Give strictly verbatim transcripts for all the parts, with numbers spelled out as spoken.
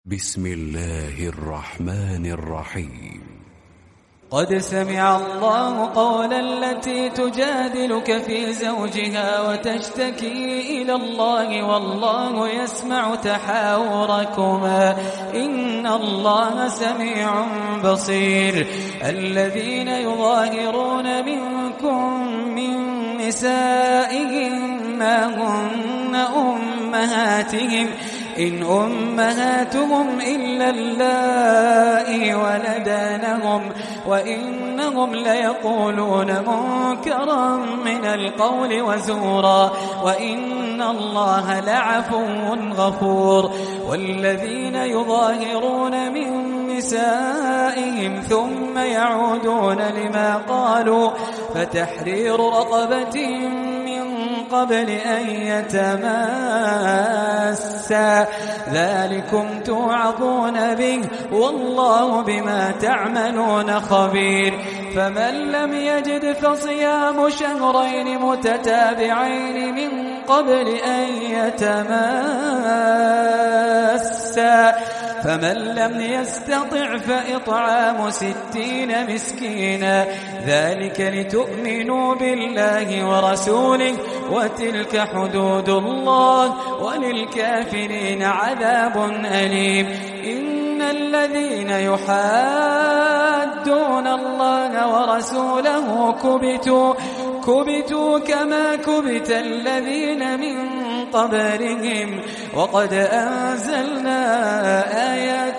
بسم الله الرحمن الرحيم. قد سمع الله قول التي تجادلك في زوجها وتشتكي إلى الله والله يسمع تحاوركما إن الله سميع بصير. الذين يظاهرون منكم من نسائهم ما هن أمهاتهم إن أمهاتهم إلا اللائي ولدانهم وإنهم ليقولون منكرا من القول وزورا وإن الله لعفو غفور. والذين يظاهرون من نسائهم ثم يعودون لما قالوا فتحرير رقبة من قبل أن يتماسا ذلكم توعظون به والله بما تعملون خبير. فمن لم يجد فصيام شهرين متتابعين من قبل أن يتماسا فمن لم يستطع فإطعام ستين مسكينا ذلك لتؤمنوا بالله ورسوله وتلك حدود الله وللكافرين عذاب أليم. إن الذين يحادون الله ورسوله كبتوا كبتوا كما كبت الذين من قبلهم وقد أنزلنا آيات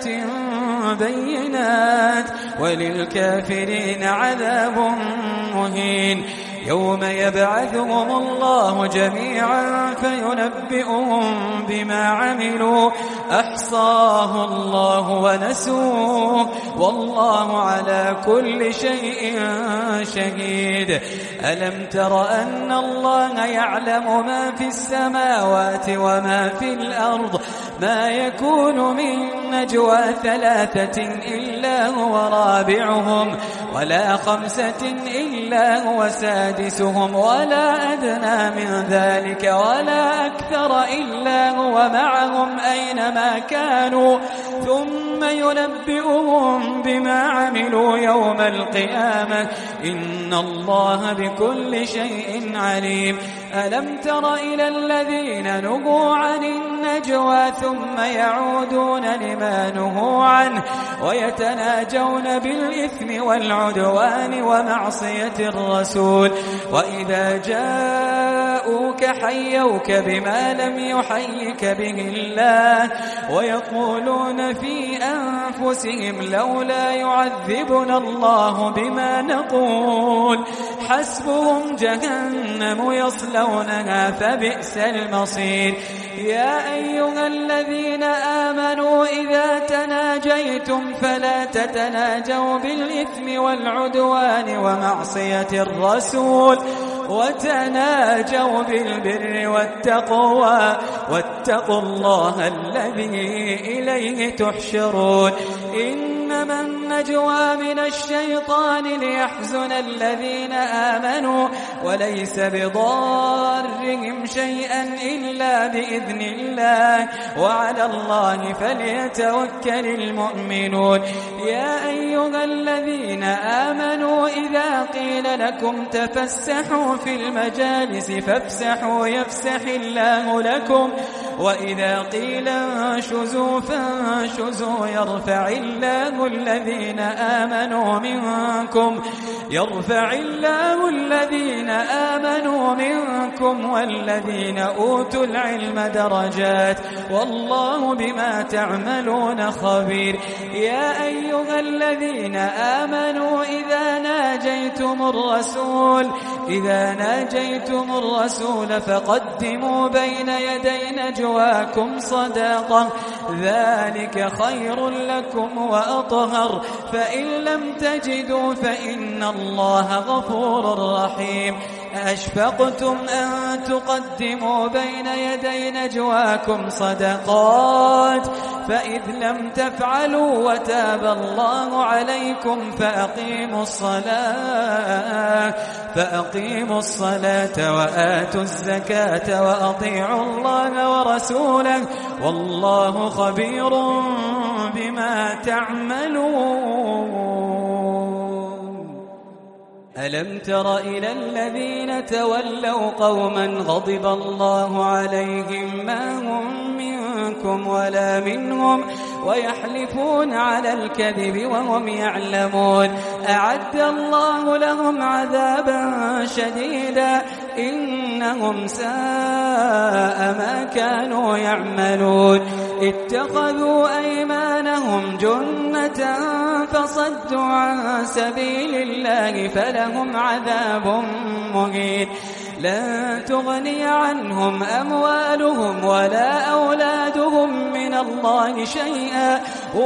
بينات وللكافرين عذاب مهين. يوم يبعثهم الله جميعا فينبئهم بما عملوا أحصاه الله ونسوه والله على كل شيء شهيد. ألم تر أن الله يعلم ما في السماوات وما في الأرض ما يكون من نجوى ثلاثة إلا هو رابعهم ولا خمسة إلا هو سادسهم ولا أدنى من ذلك ولا أكثر إلا هو معهم أينما كانوا ثم ينبئهم بما عملوا يوم القيامة إن الله بكل شيء عليم. ألم تر إلى الذين نهوا عن النجوى ثم يعودون لما نهوا عنه ويتناجون بالإثم والعدوان ومعصية الرسول وإذا جاءوك حيوك بما لم يحيك به الله ويقولون في أنفسهم لولا يعذبنا الله بما نقول حسبهم جهنم يصلونها فبئس المصير. يا أيها الذين آمنوا إذا تناجيتم فلا تتناجوا بالإثم والعدوان ومعصية الرسول وتناجوا بالبر والتقوى واتقوا الله الذي إليه تحشرون. إنما النجوى من الشيطان ليحزن الذين آمنوا وليس بضارهم شيئا إلا بإذن الله وعلى الله فليتوكل المؤمنون. يا أيها الذين آمنوا إذا قيل لكم تفسحوا في المجالس فافسحوا يفسح الله لكم وإذا قيل انشزوا فانشزوا يرفع الله الذين آمنوا منكم يرفع الله الذين آمنوا منكم والذين أوتوا العلم درجات والله بما تعملون خبير. يا أيها الذين آمنوا إذا ناجيتم الرسول إذا ناجيتم الرسول فقدموا بين يدي نجواكم صداقة ذلك خير لكم وأطهر فإن لم تجدوا فإن الله غفور رحيم. أشفقتم أن تقدموا بين يدي نجواكم صدقات فإذ لم تفعلوا وتاب الله عليكم فأقيموا الصلاة فأقيموا الصلاة وآتوا الزكاة وأطيعوا الله ورسوله والله خبير بما تعملون. ألم تر إلى الذين تولوا قوما غضب الله عليهم ما هم منكم ولا منهم ويحلفون على الكذب وهم يعلمون أعد الله لهم عذابا شديدا إنهم ساء ما كانوا يعملون اتخذوا أيمانهم جنة فصدوا عن سبيل الله فلهم عذاب مهين لن تغني عنهم أموالهم ولا أولادهم من الله شيئا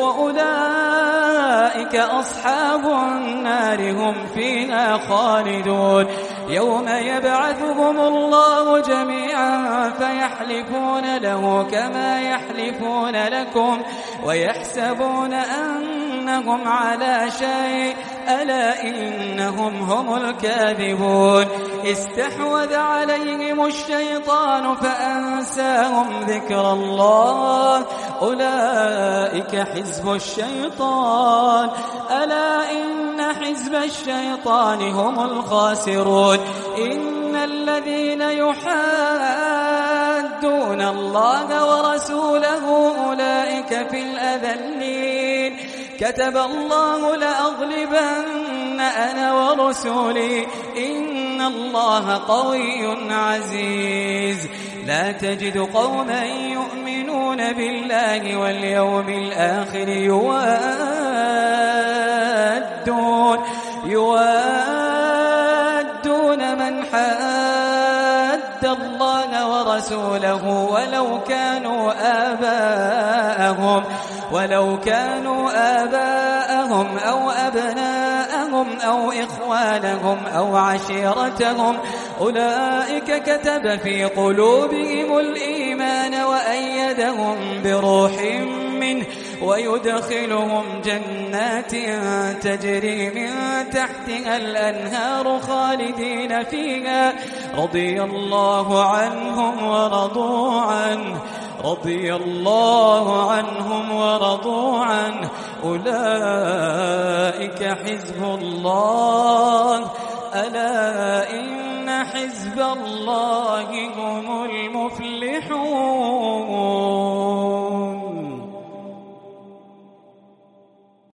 وأولئك أصحاب النار هم فيها خالدون. يوم يبعثهم الله جميعا فيحلفون له كما يحلفون لكم ويحسبون أنهم على شيء ألا إنهم هم الكاذبون. استحوذ عليهم الشيطان فأنساهم ذكر الله أولئك حزب الشيطان ألا إن حزب الشيطان هم الخاسرون. إن الذين يحادون الله ورسوله أولئك في الأذلين كتب الله لأغلبن أنا ورسولي إن الله قوي عزيز. لا تجد قوما يؤمنون بالله واليوم الآخر يوادون يوادون من حاد الله ورسوله ولو كانوا آباءهم ولو كانوا آباءهم أو أبناءهم أو إخوانهم أو عشيرتهم أولئك كتب في قلوبهم الإيمان وأيدهم بروح منه ويدخلهم جنات تجري من تحتها الأنهار خالدين فيها رضي الله عنهم ورضوا عنه رضي الله عنهم ورضوا عنه أولئك حزب الله ألا إن حزب الله هم